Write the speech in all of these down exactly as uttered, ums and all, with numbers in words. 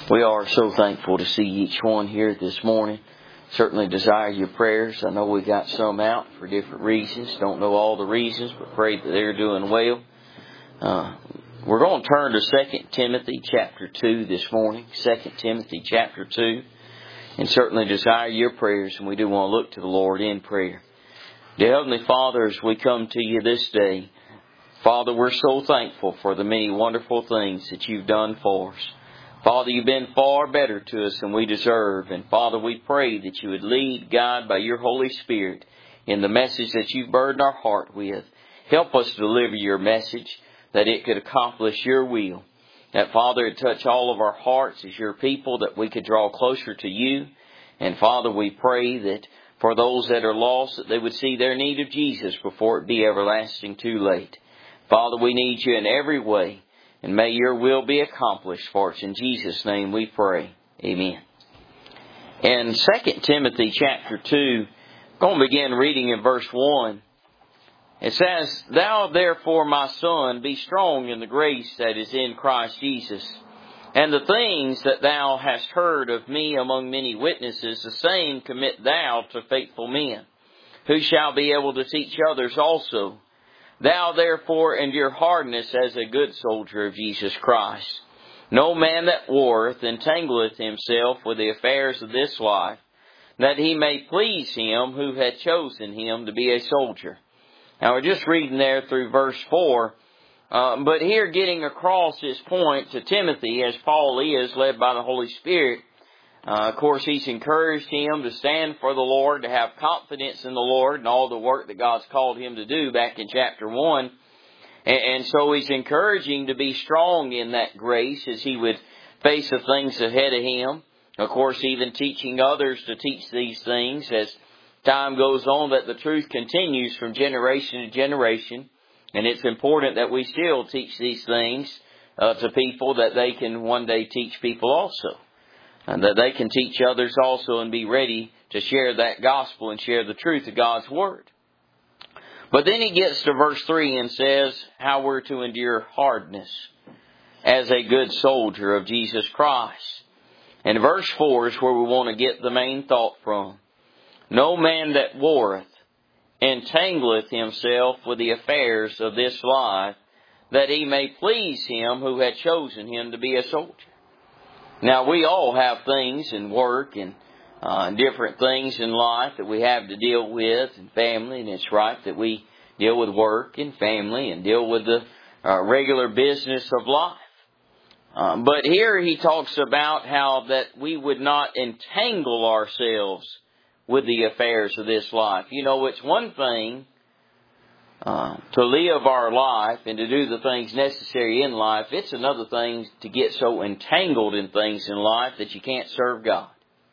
We are so thankful to see each one here this morning. Certainly desire your prayers. I know we got some out for different reasons. Don't know all the reasons, but pray that they're doing well. Uh, we're going to turn to Second Timothy chapter two this morning. Second Timothy chapter two. And certainly desire your prayers, and we do want to look to the Lord in prayer. Dear Heavenly Father, as we come to you this day, Father, we're so thankful for the many wonderful things that you've done for us. Father, you've been far better to us than we deserve. And Father, we pray that you would lead, guide by your Holy Spirit in the message that you've burdened our heart with. Help us to deliver your message, that it could accomplish your will. That, Father, it touch all of our hearts as your people, that we could draw closer to you. And Father, we pray that for those that are lost, that they would see their need of Jesus before it be everlasting too late. Father, we need you in every way. And may your will be accomplished for us. In Jesus' name we pray. Amen. In Second Timothy chapter two, I'm going to begin reading in verse one. It says, Thou therefore, my son, be strong in the grace that is in Christ Jesus. And the things that thou hast heard of me among many witnesses, the same commit thou to faithful men, who shall be able to teach others also. Thou therefore endure hardness as a good soldier of Jesus Christ. No man that warreth entangleth himself with the affairs of this life, that he may please him who hath chosen him to be a soldier. Now we're just reading there through verse four, uh, but here getting across this point to Timothy, as Paul is led by the Holy Spirit. Uh, of course, he's encouraged him to stand for the Lord, to have confidence in the Lord and all the work that God's called him to do back in chapter one. And, and so he's encouraging to be strong in that grace as he would face the things ahead of him. Of course, even teaching others to teach these things as time goes on, that the truth continues from generation to generation. And it's important that we still teach these things uh, to people, that they can one day teach people also. And that they can teach others also and be ready to share that gospel and share the truth of God's Word. But then he gets to verse three and says how we're to endure hardness as a good soldier of Jesus Christ. And verse four is where we want to get the main thought from. No man that warreth entangleth himself with the affairs of this life, that he may please him who hath chosen him to be a soldier. Now, we all have things in work and uh, different things in life that we have to deal with, and family, and it's right that we deal with work and family and deal with the uh, regular business of life. Um, but here he talks about how that we would not entangle ourselves with the affairs of this life. You know, it's one thing Uh, to live our life and to do the things necessary in life. It's another thing to get so entangled in things in life that you can't serve God.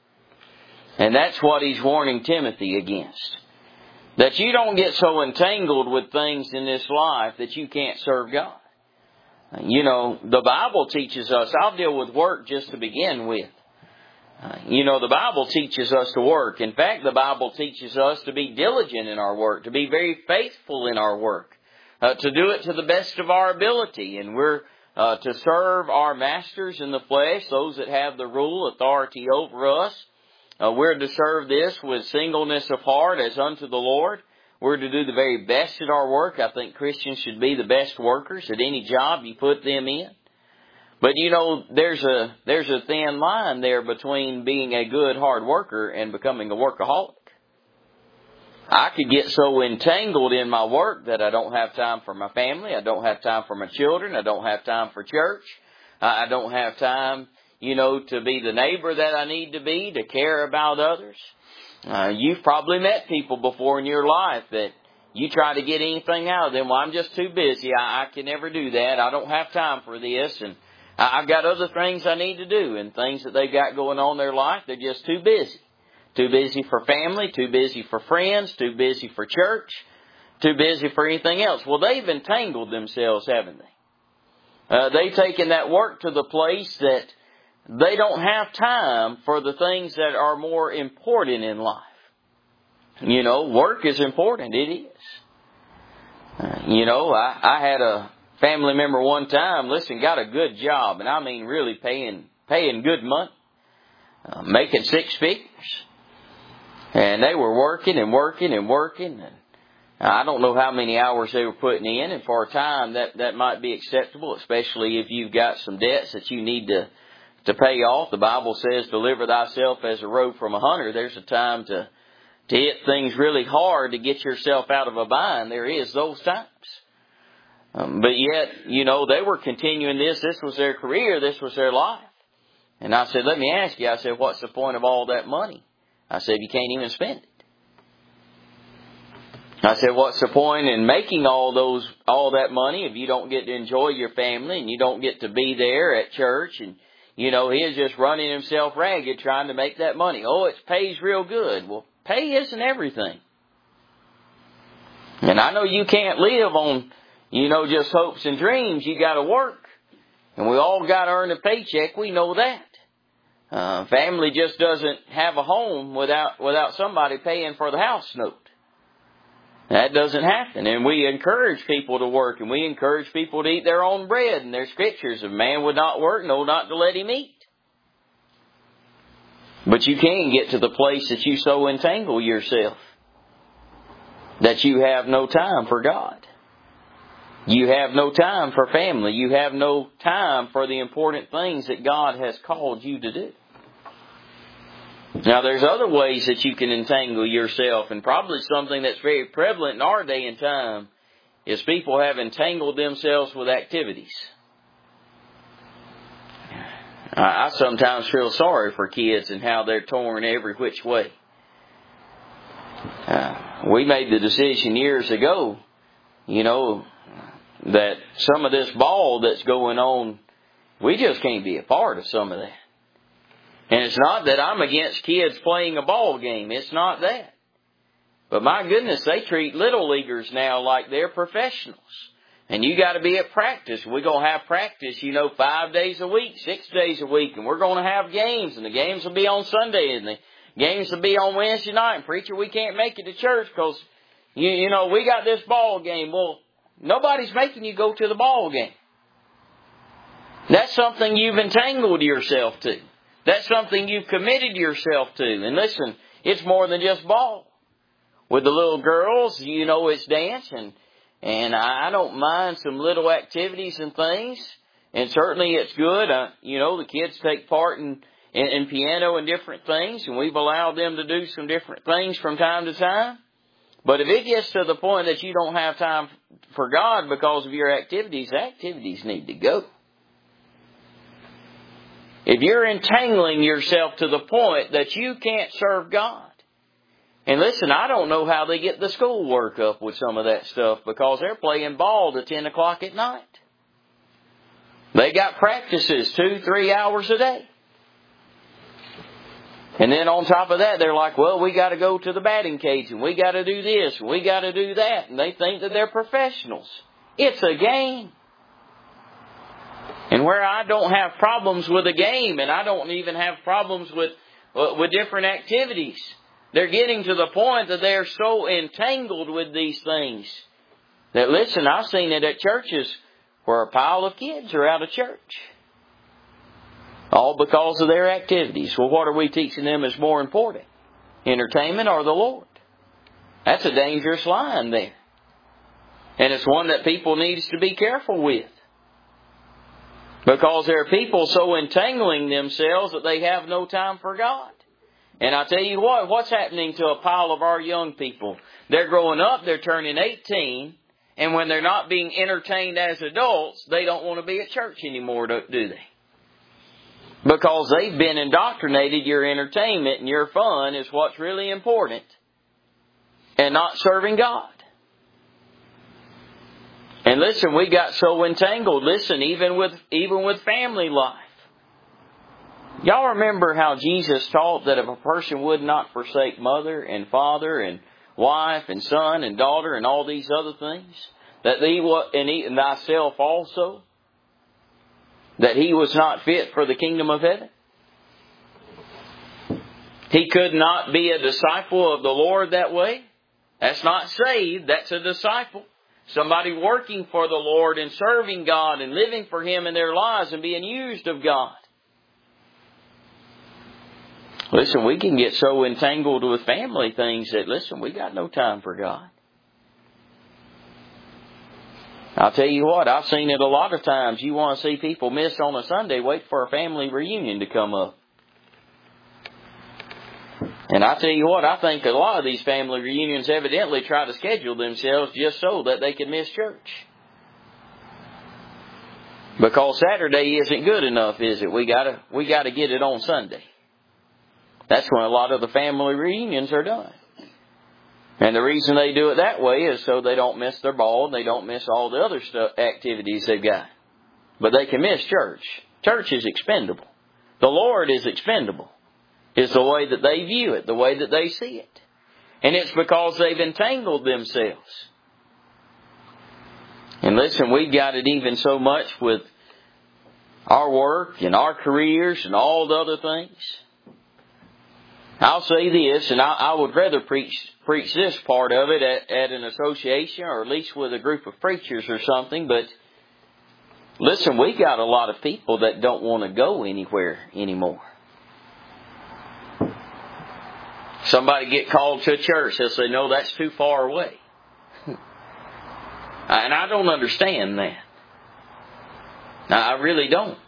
And that's what he's warning Timothy against. That you don't get so entangled with things in this life that you can't serve God. You know, the Bible teaches us, I'll deal with work just to begin with. Uh, you know, the Bible teaches us to work. In fact, the Bible teaches us to be diligent in our work, to be very faithful in our work, uh, to do it to the best of our ability. And we're uh, to serve our masters in the flesh, those that have the rule, authority over us. Uh, we're to serve this with singleness of heart as unto the Lord. We're to do the very best at our work. I think Christians should be the best workers at any job you put them in. But, you know, there's a there's a thin line there between being a good hard worker and becoming a workaholic. I could get so entangled in my work that I don't have time for my family. I don't have time for my children. I don't have time for church. I don't have time, you know, to be the neighbor that I need to be, to care about others. Uh, you've probably met people before in your life that you try to get anything out of them. Well, I'm just too busy. I, I can never do that. I don't have time for this. And I've got other things I need to do, and things that they've got going on in their life, they're just too busy. Too busy for family, too busy for friends, too busy for church, too busy for anything else. Well, they've entangled themselves, haven't they? Uh, they've taken that work to the place that they don't have time for the things that are more important in life. You know, work is important. It is. Uh, you know, I, I had a family member one time, listen, got a good job, and I mean really paying paying good money, uh, making six figures. And they were working and working and working. And I don't know how many hours they were putting in. And for a time, that, that might be acceptable, especially if you've got some debts that you need to, to pay off. The Bible says, deliver thyself as a robe from a hunter. There's a time to, to hit things really hard to get yourself out of a bind. There is those times. Um, but yet, you know, they were continuing this. This was their career. This was their life. And I said, let me ask you, I said, what's the point of all that money? I said, you can't even spend it. I said, what's the point in making all those, all that money if you don't get to enjoy your family and you don't get to be there at church? And, you know, he is just running himself ragged trying to make that money. Oh, it pays real good. Well, pay isn't everything. And I know you can't live on, you know, just hopes and dreams. You got to work. And we all got to earn a paycheck. We know that. Uh, family just doesn't have a home without, without somebody paying for the house note. That doesn't happen. And we encourage people to work, and we encourage people to eat their own bread. And there's scriptures, if man would not work, no, not to let him eat. But you can get to the place that you so entangle yourself that you have no time for God. You have no time for family. You have no time for the important things that God has called you to do. Now, there's other ways that you can entangle yourself, and probably something that's very prevalent in our day and time is people have entangled themselves with activities. I sometimes feel sorry for kids and how they're torn every which way. Uh, we made the decision years ago, you know, that some of this ball that's going on, we just can't be a part of some of that. And it's not that I'm against kids playing a ball game. It's not that. But my goodness, they treat little leaguers now like they're professionals. And you got to be at practice. We're going to have practice, you know, five days a week, six days a week. And we're going to have games. And the games will be on Sunday. And the games will be on Wednesday night. And preacher, we can't make it to church because, you, you know, we got this ball game. Well, nobody's making you go to the ball game. That's something you've entangled yourself to. That's something you've committed yourself to. And listen, it's more than just ball. With the little girls, you know, it's dance. And, and I don't mind some little activities and things. And certainly it's good. Uh, you know, the kids take part in, in, in piano and different things. And we've allowed them to do some different things from time to time. But if it gets to the point that you don't have time for God because of your activities, activities need to go. If you're entangling yourself to the point that you can't serve God. And listen, I don't know how they get the schoolwork up with some of that stuff because they're playing ball to ten o'clock at night. They got practices two, three hours a day. And then on top of that, they're like, well, we got to go to the batting cage and we got to do this and we got to do that. And they think that they're professionals. It's a game. And where I don't have problems with a game and I don't even have problems with, uh, with different activities, they're getting to the point that they're so entangled with these things that, listen, I've seen it at churches where a pile of kids are out of church. All because of their activities. Well, what are we teaching them is more important? Entertainment or the Lord? That's a dangerous line there. And it's one that people need to be careful with. Because there are people so entangling themselves that they have no time for God. And I tell you what, what's happening to a pile of our young people? They're growing up, they're turning eighteen, and when they're not being entertained as adults, they don't want to be at church anymore, do they? Because they've been indoctrinated, your entertainment and your fun is what's really important, and not serving God. And listen, we got so entangled. Listen, even with even with family life. Y'all remember how Jesus taught that if a person would not forsake mother and father and wife and son and daughter and all these other things, that he was, and, he, and thyself also, that he was not fit for the kingdom of heaven? He could not be a disciple of the Lord that way. That's not saved, that's a disciple. Somebody working for the Lord and serving God and living for Him in their lives and being used of God. Listen, we can get so entangled with family things that, listen, we got no time for God. I'll tell you what, I've seen it a lot of times. You want to see people miss on a Sunday, wait for a family reunion to come up. And I tell you what, I think a lot of these family reunions evidently try to schedule themselves just so that they can miss church. Because Saturday isn't good enough, is it? We gotta, we gotta get it on Sunday. That's when a lot of the family reunions are done. And the reason they do it that way is so they don't miss their ball and they don't miss all the other stuff, activities they've got. But they can miss church. Church is expendable. The Lord is expendable. It's the way that they view it, the way that they see it. And it's because they've entangled themselves. And listen, we've got it even so much with our work and our careers and all the other things. I'll say this, and I, I would rather preach preach this part of it at, at an association or at least with a group of preachers or something. But listen, we got a lot of people that don't want to go anywhere anymore. Somebody get called to a church, they'll say, no, that's too far away. And I don't understand that. I really don't.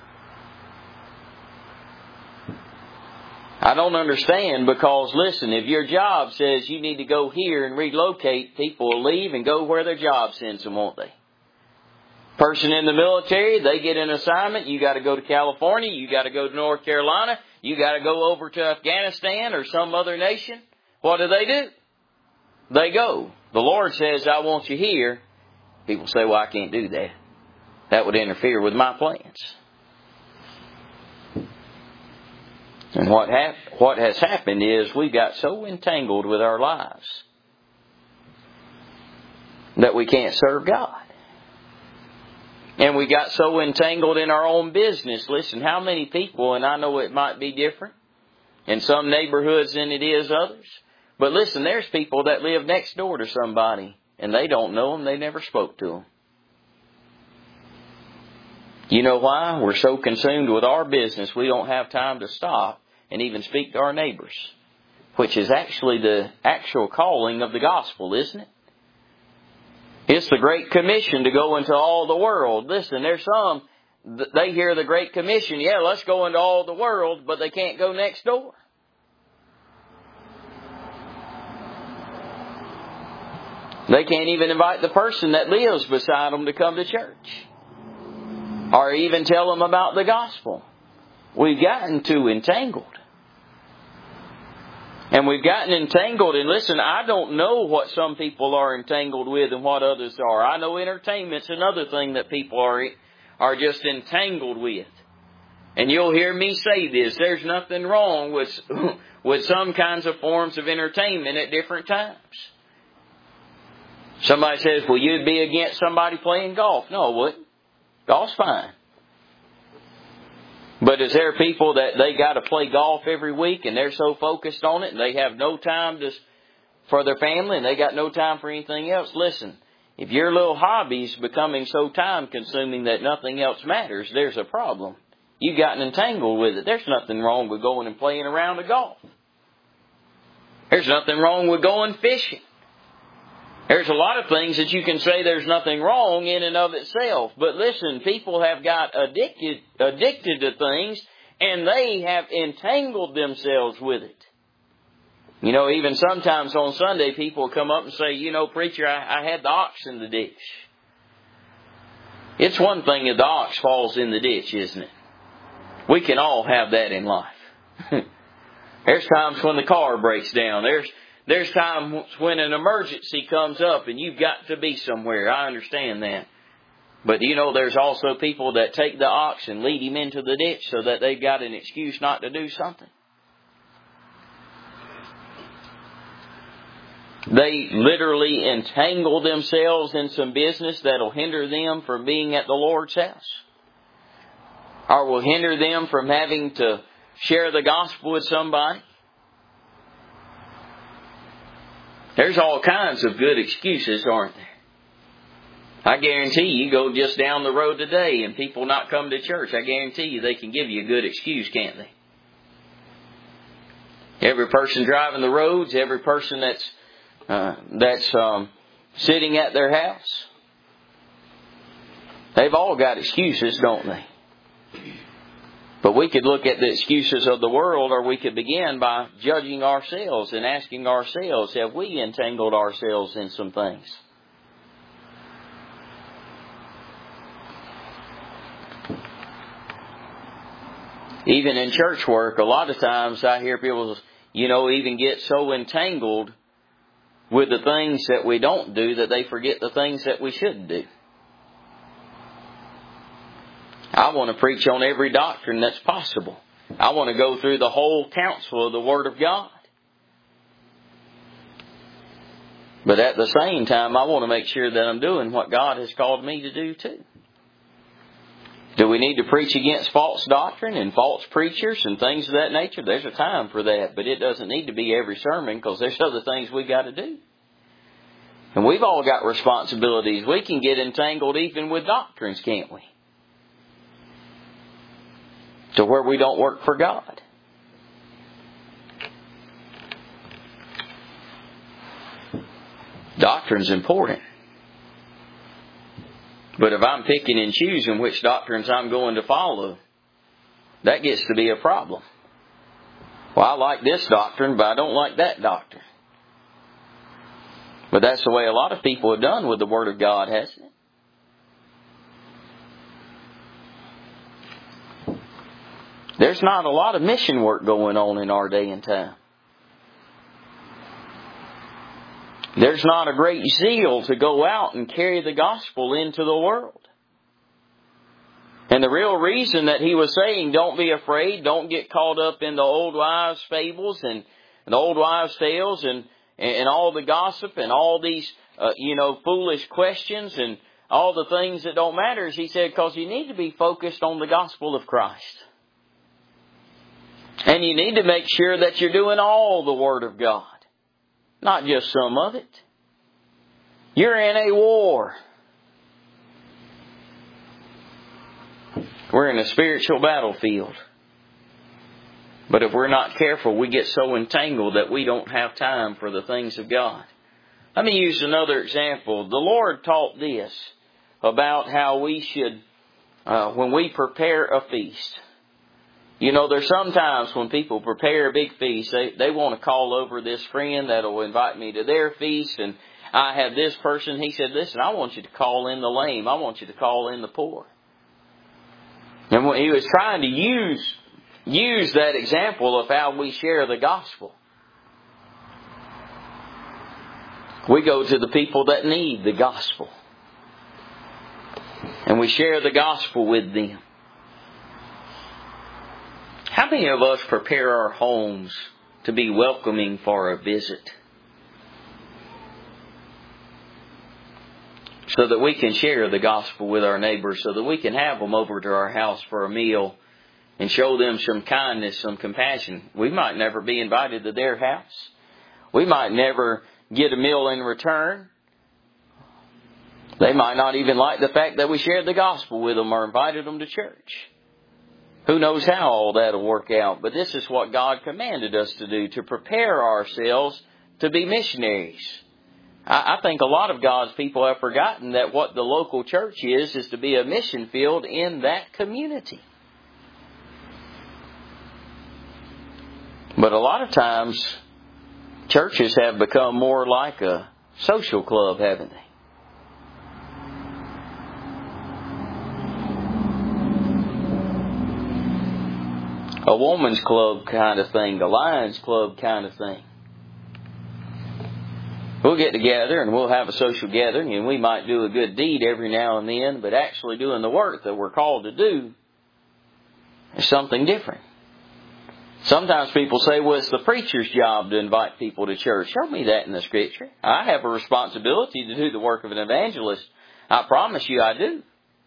I don't understand because, listen, if your job says you need to go here and relocate, people will leave and go where their job sends them, won't they? Person in the military, they get an assignment. You got to go to California. You got to go to North Carolina. You got to go over to Afghanistan or some other nation. What do they do? They go. The Lord says, I want you here. People say, well, I can't do that. That would interfere with my plans. And what hap- what has happened is we got so entangled with our lives that we can't serve God. And we got so entangled in our own business. Listen, how many people, and I know it might be different in some neighborhoods than it is others. But listen, there's people that live next door to somebody and they don't know them. They never spoke to them. You know why? We're so consumed with our business, we don't have time to stop and even speak to our neighbors, which is actually the actual calling of the gospel, isn't it? It's the Great Commission to go into all the world. Listen, there's some, they hear the Great Commission, yeah, let's go into all the world, but they can't go next door. They can't even invite the person that lives beside them to come to church. Or even tell them about the gospel. We've gotten too entangled. And we've gotten entangled. And listen, I don't know what some people are entangled with and what others are. I know entertainment's another thing that people are, are just entangled with. And you'll hear me say this. There's nothing wrong with, with some kinds of forms of entertainment at different times. Somebody says, well, you'd be against somebody playing golf. No, I wouldn't. Golf's fine. But is there people that they got to play golf every week and they're so focused on it and they have no time to, for their family and they got no time for anything else? Listen, if your little hobby's becoming so time consuming that nothing else matters, there's a problem. You've gotten entangled with it. There's nothing wrong with going and playing around the golf. There's nothing wrong with going fishing. There's a lot of things that you can say there's nothing wrong in and of itself. But listen, people have got addicted, addicted to things and they have entangled themselves with it. You know, even sometimes on Sunday people come up and say, you know, preacher, I, I had the ox in the ditch. It's one thing if the ox falls in the ditch, isn't it? We can all have that in life. There's times when the car breaks down. There's There's times when an emergency comes up and you've got to be somewhere. I understand that. But you know, there's also people that take the ox and lead him into the ditch so that they've got an excuse not to do something. They literally entangle themselves in some business that'll hinder them from being at the Lord's house. Or will hinder them from having to share the gospel with somebody. There's all kinds of good excuses, aren't there? I guarantee you, go just down the road today and people not come to church. I guarantee you they can give you a good excuse, can't they? Every person driving the roads, every person that's uh, that's um, sitting at their house. They've all got excuses, don't they? But we could look at the excuses of the world, or we could begin by judging ourselves and asking ourselves, have we entangled ourselves in some things? Even in church work, a lot of times I hear people, you know, even get so entangled with the things that we don't do that they forget the things that we should do. I want to preach on every doctrine that's possible. I want to go through the whole counsel of the Word of God. But at the same time, I want to make sure that I'm doing what God has called me to do too. Do we need to preach against false doctrine and false preachers and things of that nature? There's a time for that, but it doesn't need to be every sermon, because there's other things we've got to do. And we've all got responsibilities. We can get entangled even with doctrines, can't we? To where we don't work for God. Doctrine's important. But if I'm picking and choosing which doctrines I'm going to follow, that gets to be a problem. Well, I like this doctrine, but I don't like that doctrine. But that's the way a lot of people have done with the Word of God, hasn't it? There's not a lot of mission work going on in our day and time. There's not a great zeal to go out and carry the gospel into the world. And the real reason that he was saying, don't be afraid, don't get caught up in the old wives' fables and, and the old wives' tales and, and all the gossip and all these, uh, you know, foolish questions and all the things that don't matter, is he said, because you need to be focused on the gospel of Christ. And you need to make sure that you're doing all the Word of God. Not just some of it. You're in a war. We're in a spiritual battlefield. But if we're not careful, we get so entangled that we don't have time for the things of God. Let me use another example. The Lord taught this about how we should, uh, when we prepare a feast. You know, there's sometimes when people prepare a big feast, they, they want to call over this friend that'll invite me to their feast. And I have this person, he said, listen, I want you to call in the lame. I want you to call in the poor. And when he was trying to use, use that example of how we share the gospel. We go to the people that need the gospel. And we share the gospel with them. How many of us prepare our homes to be welcoming for a visit? So that we can share the gospel with our neighbors, so that we can have them over to our house for a meal and show them some kindness, some compassion. We might never be invited to their house. We might never get a meal in return. They might not even like the fact that we shared the gospel with them or invited them to church. Who knows how all that will work out. But this is what God commanded us to do, to prepare ourselves to be missionaries. I, I think a lot of God's people have forgotten that what the local church is, is to be a mission field in that community. But a lot of times, churches have become more like a social club, haven't they? A woman's club kind of thing, a Lions Club kind of thing. We'll get together and we'll have a social gathering, and we might do a good deed every now and then, but actually doing the work that we're called to do is something different. Sometimes people say, well, it's the preacher's job to invite people to church. Show me that in the Scripture. I have a responsibility to do the work of an evangelist. I promise you I do.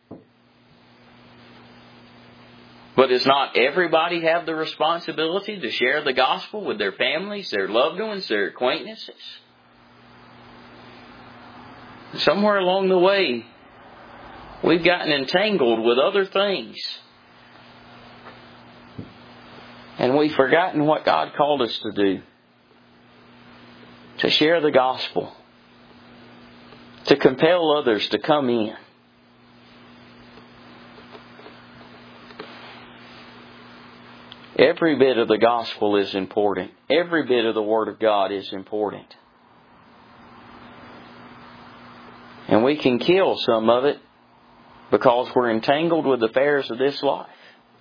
But does not everybody have the responsibility to share the gospel with their families, their loved ones, their acquaintances? Somewhere along the way, we've gotten entangled with other things. And we've forgotten what God called us to do. To share the gospel. To compel others to come in. Every bit of the gospel is important. Every bit of the Word of God is important. And we can kill some of it because we're entangled with the affairs of this life.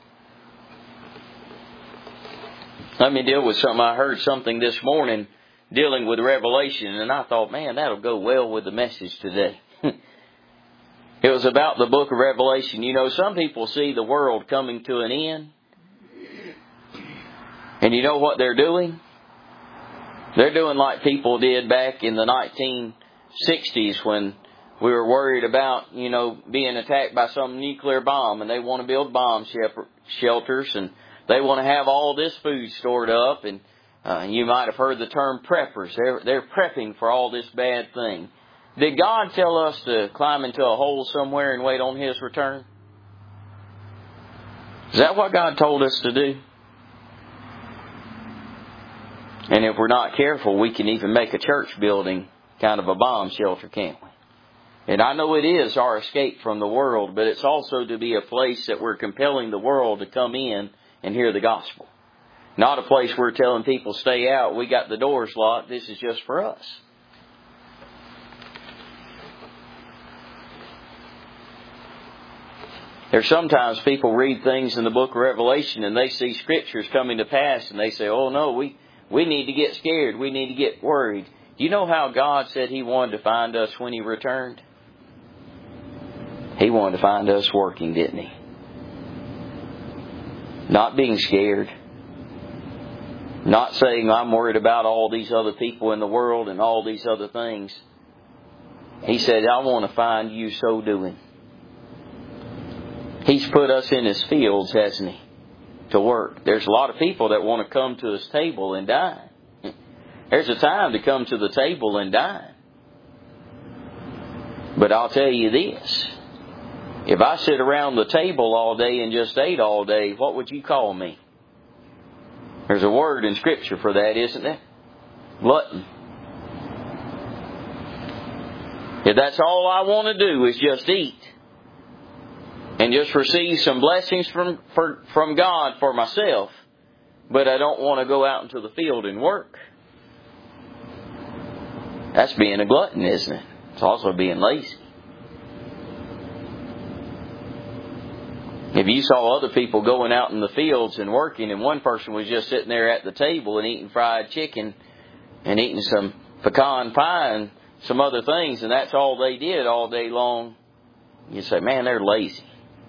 Let me deal with something. I heard something this morning dealing with Revelation, and I thought, man, that'll go well with the message today. It was about the book of Revelation. You know, some people see the world coming to an end. And you know what they're doing? They're doing like people did back in the nineteen sixties when we were worried about, you know, being attacked by some nuclear bomb, and they want to build bomb shelters, and they want to have all this food stored up, and uh, you might have heard the term preppers. They're, they're prepping for all this bad thing. Did God tell us to climb into a hole somewhere and wait on His return? Is that what God told us to do? And if we're not careful, we can even make a church building kind of a bomb shelter, can't we? And I know it is our escape from the world, but it's also to be a place that we're compelling the world to come in and hear the gospel. Not a place we're telling people, stay out, we got the doors locked, this is just for us. There's sometimes people read things in the book of Revelation and they see scriptures coming to pass and they say, oh no, we... We need to get scared. We need to get worried. Do you know how God said He wanted to find us when He returned? He wanted to find us working, didn't He? Not being scared. Not saying, I'm worried about all these other people in the world and all these other things. He said, I want to find you so doing. He's put us in His fields, hasn't He? To work. There's a lot of people that want to come to His table and dine. There's a time to come to the table and dine. But I'll tell you this. If I sit around the table all day and just ate all day, what would you call me? There's a word in Scripture for that, isn't there? Glutton. If that's all I want to do is just eat and just receive some blessings from for, from God for myself, but I don't want to go out into the field and work, that's being a glutton, isn't it? It's also being lazy. If you saw other people going out in the fields and working, and one person was just sitting there at the table and eating fried chicken and eating some pecan pie and some other things, and that's all they did all day long, you say, man, they're lazy.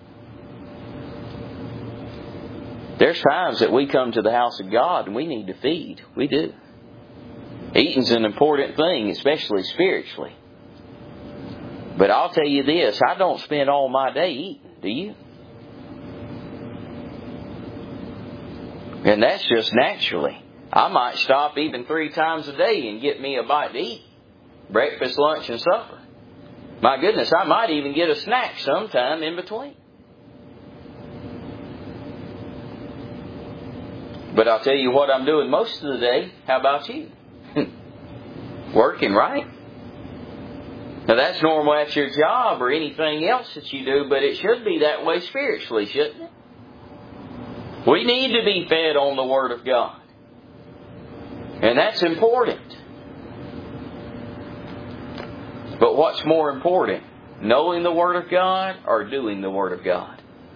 There's times that we come to the house of God and we need to feed. We do. Eating's an important thing, especially spiritually. But I'll tell you this, I don't spend all my day eating, do you? And that's just naturally. I might stop even three times a day and get me a bite to eat. Breakfast, lunch, and supper. My goodness, I might even get a snack sometime in between. But I'll tell you what I'm doing most of the day. How about you? Working, right? Now that's normal at your job or anything else that you do, but it should be that way spiritually, shouldn't it? We need to be fed on the Word of God. And that's important. But what's more important? Knowing the Word of God or doing the Word of God?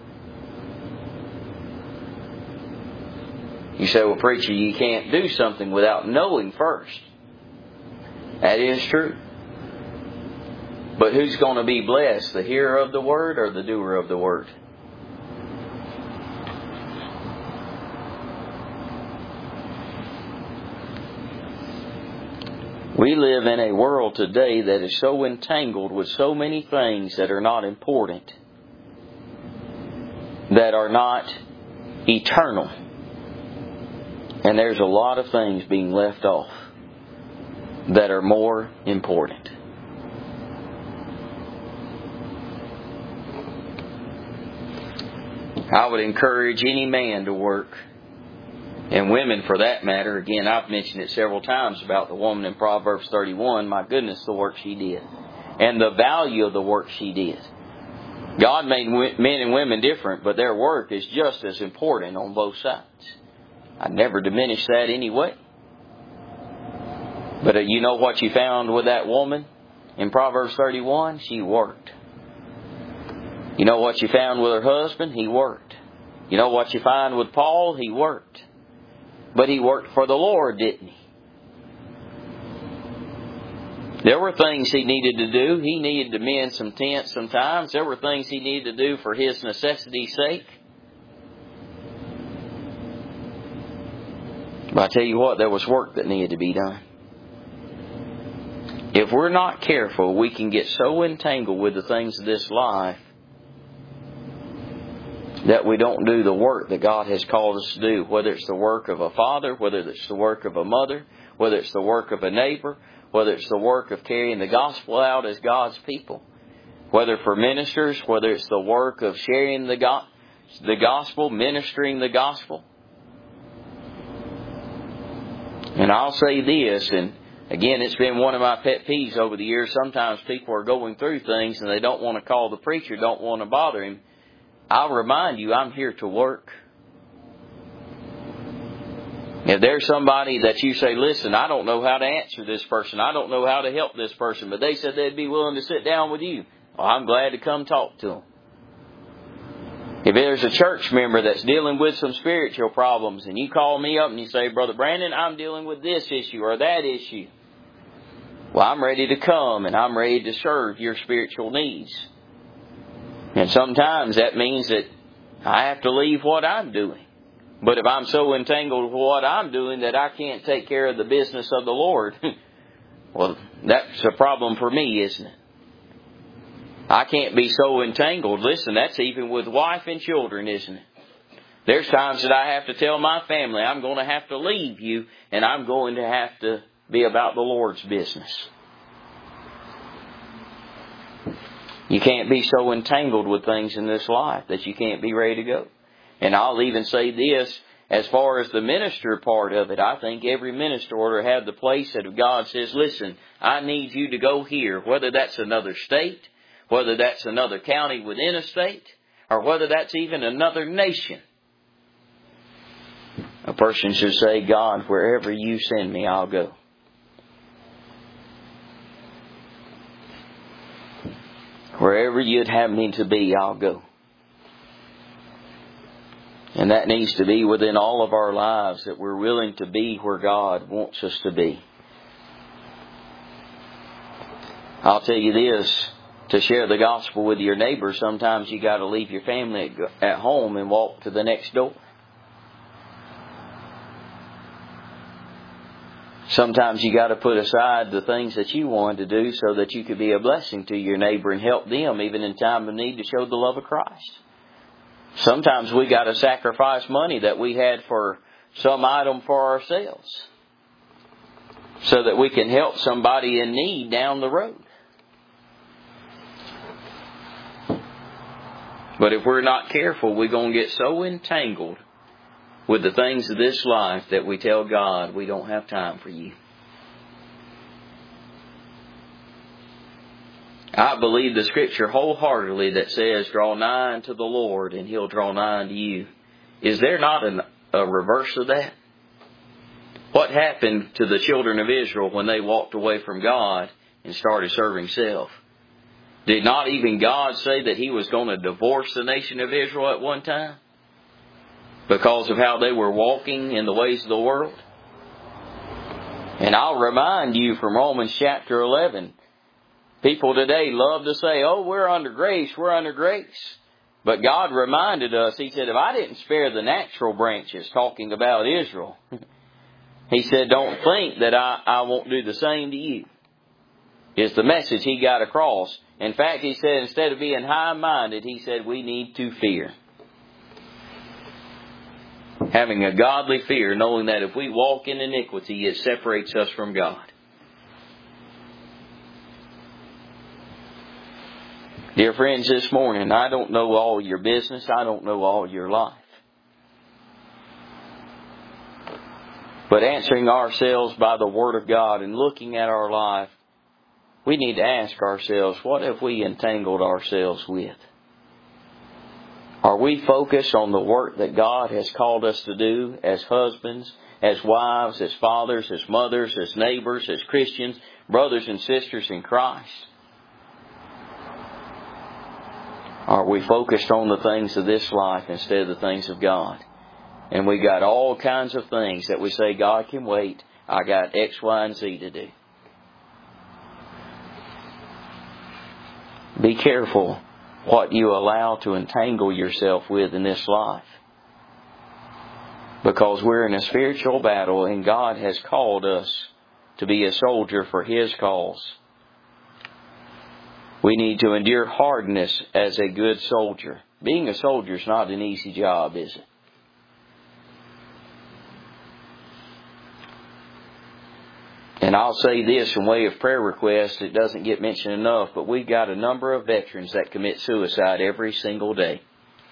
You say, well, preacher, you can't do something without knowing first. That is true. But who's going to be blessed? The hearer of the Word or the doer of the Word? We live in a world today that is so entangled with so many things that are not important, that are not eternal. And there's a lot of things being left off that are more important. I would encourage any man to work. And women, for that matter, again, I've mentioned it several times about the woman in Proverbs thirty-one. My goodness, the work she did. And the value of the work she did. God made men and women different, but their work is just as important on both sides. I never diminish that anyway. But you know what you found with that woman in Proverbs thirty-one? She worked. You know what you found with her husband? He worked. You know what you find with Paul? He worked. But he worked for the Lord, didn't he? There were things he needed to do. He needed to mend some tents sometimes. There were things he needed to do for his necessity's sake. But I tell you what, there was work that needed to be done. If we're not careful, we can get so entangled with the things of this life that we don't do the work that God has called us to do, whether it's the work of a father, whether it's the work of a mother, whether it's the work of a neighbor, whether it's the work of carrying the gospel out as God's people, whether for ministers, whether it's the work of sharing the, go- the gospel, ministering the gospel. And I'll say this, and again, it's been one of my pet peeves over the years. Sometimes people are going through things and they don't want to call the preacher, don't want to bother him. I'll remind you, I'm here to work. If there's somebody that you say, listen, I don't know how to answer this person. I don't know how to help this person. But they said they'd be willing to sit down with you. Well, I'm glad to come talk to them. If there's a church member that's dealing with some spiritual problems and you call me up and you say, Brother Brandon, I'm dealing with this issue or that issue. Well, I'm ready to come and I'm ready to serve your spiritual needs. And sometimes that means that I have to leave what I'm doing. But if I'm so entangled with what I'm doing that I can't take care of the business of the Lord, well, that's a problem for me, isn't it? I can't be so entangled. Listen, that's even with wife and children, isn't it? There's times that I have to tell my family, I'm going to have to leave you and I'm going to have to be about the Lord's business. You can't be so entangled with things in this life that you can't be ready to go. And I'll even say this, as far as the minister part of it, I think every minister ought to have the place that if God says, listen, I need you to go here, whether that's another state, whether that's another county within a state, or whether that's even another nation. A person should say, God, wherever you send me, I'll go. Wherever you'd have me to be, I'll go. And that needs to be within all of our lives, that we're willing to be where God wants us to be. I'll tell you this, to share the gospel with your neighbor, sometimes you got to leave your family at home and walk to the next door. Sometimes you got to put aside the things that you wanted to do so that you could be a blessing to your neighbor and help them even in time of need to show the love of Christ. Sometimes we got to sacrifice money that we had for some item for ourselves so that we can help somebody in need down the road. But if we're not careful, we're going to get so entangled with the things of this life that we tell God, we don't have time for you. I believe the Scripture wholeheartedly that says, draw nigh unto the Lord and He'll draw nigh unto you. Is there not an, a reverse of that? What happened to the children of Israel when they walked away from God and started serving self? Did not even God say that He was going to divorce the nation of Israel at one time? Because of how they were walking in the ways of the world? And I'll remind you from Romans chapter eleven, people today love to say, oh, we're under grace, we're under grace. But God reminded us, He said, if I didn't spare the natural branches, talking about Israel, He said, don't think that I, I won't do the same to you. Is the message He got across. In fact, He said, instead of being high-minded, He said, we need to fear. Having a godly fear, knowing that if we walk in iniquity, it separates us from God. Dear friends, this morning, I don't know all your business. I don't know all your life. But answering ourselves by the Word of God and looking at our life, we need to ask ourselves, what have we entangled ourselves with? Are we focused on the work that God has called us to do as husbands, as wives, as fathers, as mothers, as neighbors, as Christians, brothers and sisters in Christ? Are we focused on the things of this life instead of the things of God? And we got all kinds of things that we say, God can wait. I got X, Y, and Z to do. Be careful what you allow to entangle yourself with in this life. Because we're in a spiritual battle and God has called us to be a soldier for His cause. We need to endure hardness as a good soldier. Being a soldier is not an easy job, is it? And I'll say this in way of prayer request, it doesn't get mentioned enough, but we've got a number of veterans that commit suicide every single day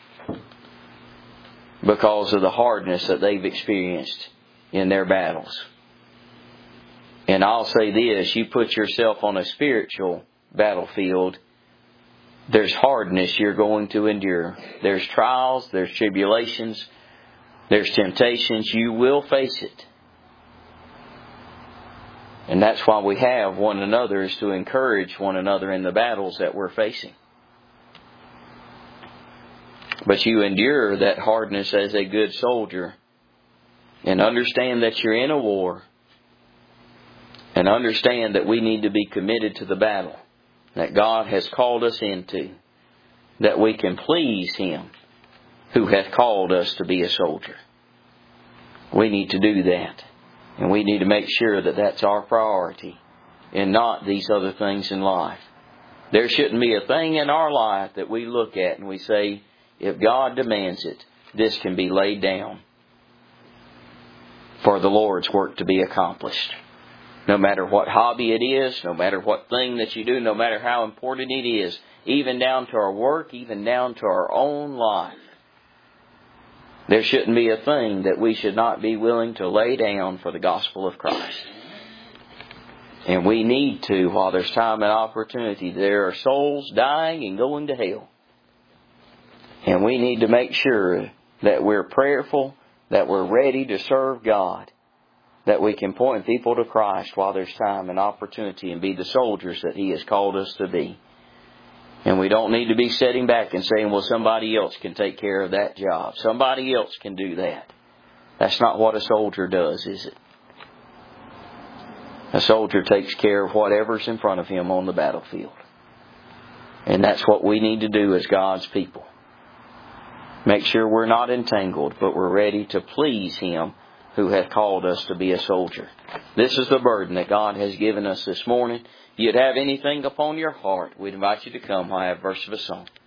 because of the hardness that they've experienced in their battles. And I'll say this, you put yourself on a spiritual battlefield, there's hardness you're going to endure. There's trials, there's tribulations, there's temptations. You will face it. And that's why we have one another, is to encourage one another in the battles that we're facing. But you endure that hardness as a good soldier. And understand that you're in a war. And understand that we need to be committed to the battle that God has called us into. That we can please Him who hath called us to be a soldier. We need to do that. And we need to make sure that that's our priority and not these other things in life. There shouldn't be a thing in our life that we look at and we say, if God demands it, this can be laid down for the Lord's work to be accomplished. No matter what hobby it is, no matter what thing that you do, no matter how important it is, even down to our work, even down to our own life. There shouldn't be a thing that we should not be willing to lay down for the gospel of Christ. And we need to, while there's time and opportunity. There are souls dying and going to hell. And we need to make sure that we're prayerful, that we're ready to serve God, that we can point people to Christ while there's time and opportunity and be the soldiers that He has called us to be. And we don't need to be sitting back and saying, well, somebody else can take care of that job. Somebody else can do that. That's not what a soldier does, is it? A soldier takes care of whatever's in front of him on the battlefield. And that's what we need to do as God's people. Make sure we're not entangled, but we're ready to please Him who hath called us to be a soldier. This is the burden that God has given us this morning. If you'd have anything upon your heart, we'd invite you to come. I have a verse of a song.